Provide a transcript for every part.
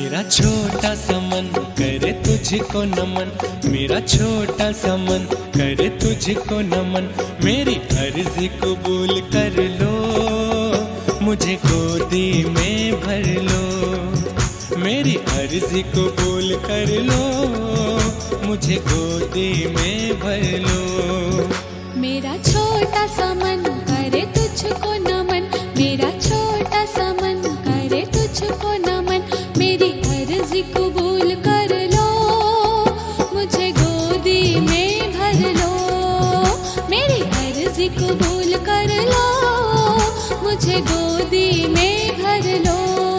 मेरा छोटा सा मन करे तुझको नमन, मेरा छोटा सा मन करे तुझको नमन। मेरी अर्जी कबूल कर लो, मुझे गोदी में भर लो। मेरी अर्जी कबूल कर लो, मुझे गोदी में भर लो। मेरा छोटा सा मन करे तुझको नमन, मेरा छोटा सा मन करे तुझको नमन। मेरी अर्जी कबूल कर लो, मुझे गोदी में भर लो। मेरी अर्जी कबूल कर लो, मुझे गोदी में भर लो।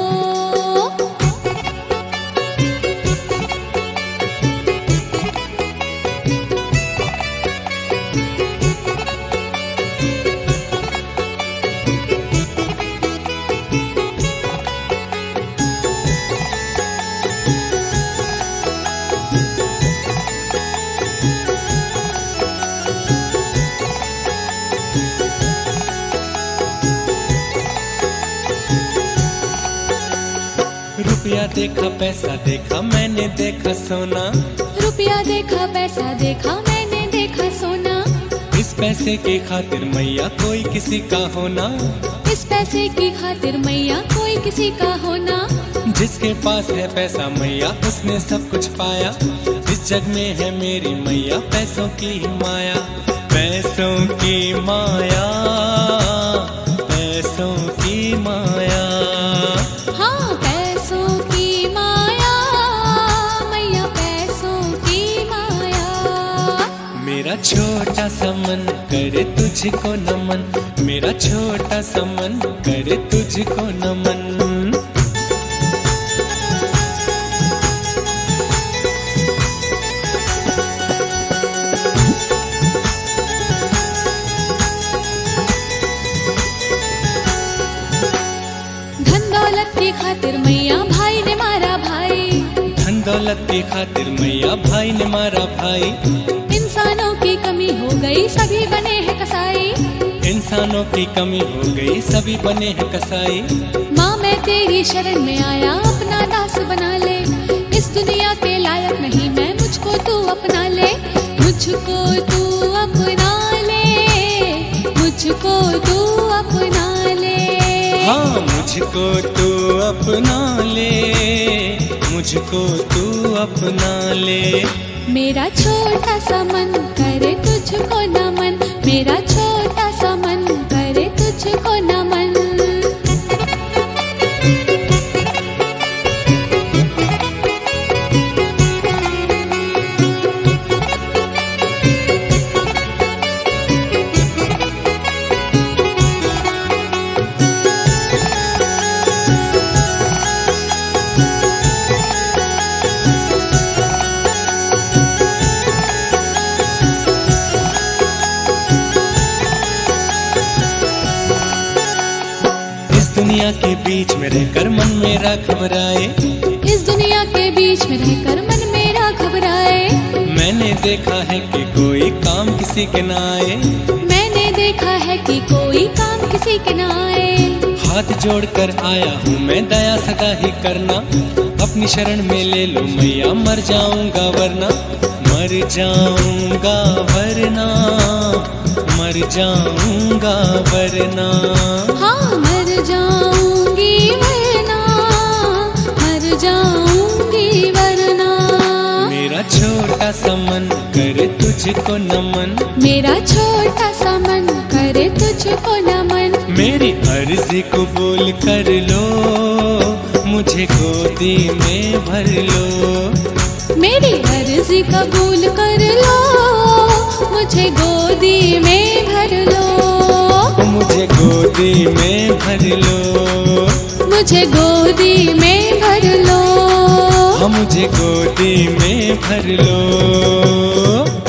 रुपया देखा पैसा देखा मैंने देखा सोना, रुपया देखा पैसा देखा मैंने देखा सोना। इस पैसे की खातिर मैया कोई किसी का होना, इस पैसे की खातिर मैया कोई किसी का होना। जिसके पास है पैसा मैया उसने सब कुछ पाया। इस जग में है मेरी मैया पैसों की माया, पैसों की माया, पैसों की माया। हाँ पैसों की माया, मैया पैसों की माया। मेरा छोटा सा मन करे तुझको नमन, मेरा छोटा सा मन करे तुझको नमन। की खातिर मैया भाई ने मारा भाई, धन दौलत की खातिर मैया भाई ने मारा भाई। इंसानों की कमी हो गई सभी बने हैं कसाई, इंसानों की कमी हो गई सभी बने हैं कसाई। माँ मैं तेरी शरण में आया अपना दास बना ले, इस दुनिया के लायक नहीं मैं, मुझको तू अपना ले। मुझको तू अपना ले, मुझको तू अपना ले। हाँ मुझको तू अपना ले, मुझको तू अपना ले। मेरा छोटा सा मन करे तुझको नमन, मेरा छोटा सा मन करे तुझको नमन। दुनिया के बीच में रहकर मन मेरा घबराए, इस दुनिया के बीच में रहकर मन मेरा घबराए। मैंने देखा है कि कोई काम किसी के ना आए, मैंने देखा है कि कोई काम किसी के ना आए। हाथ जोड़कर आया हूँ मैं दया सदा ही करना, अपनी शरण में ले लो मैया मर जाऊंगा वरना, मर जाऊंगा वरना, मर जाऊंगा वरना। हाँ मर जाऊंगी वरना, मर जाऊंगी वरना। मेरा छोटा सा मन करे तुझको नमन, मेरा छोटा सा मन करे तुझको नमन। मेरी अर्जी कबूल कर लो, मुझे गोदी में भर लो। मेरी अर्जी कबूल कर लो, मुझे गोदी में भर लो। मुझे गोदी में भर लो, मुझे गोदी में भर लो। मुझे गोदी में भर लो।